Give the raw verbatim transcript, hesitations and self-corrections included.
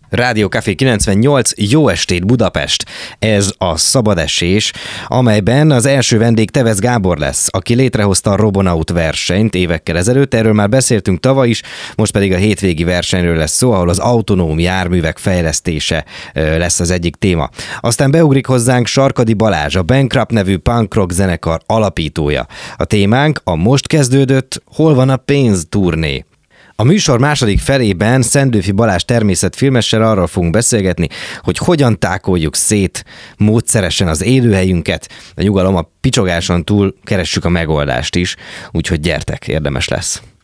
Rádió Café kilencvennyolc, jó estét Budapest! Ez a szabadesés, amelyben az első vendég Tevez Gábor lesz, aki létrehozta a Robonaut versenyt évekkel ezelőtt, erről már beszéltünk tavaly is, most pedig a hétvégi versenyről lesz szó, ahol az autonóm járművek fejlesztése lesz az egyik téma. Aztán beugrik hozzánk Sarkadi Balázs, a Bankrupt nevű punk rock zenekar alapítója. A témánk a most kezdődött Hol van a pénz turné. A műsor második felében Szendőfi Balázs természetfilmessel arról fogunk beszélgetni, hogy hogyan tákoljuk szét módszeresen az élőhelyünket. A nyugalom, a picsogáson túl keressük a megoldást is, úgyhogy gyertek, érdemes lesz.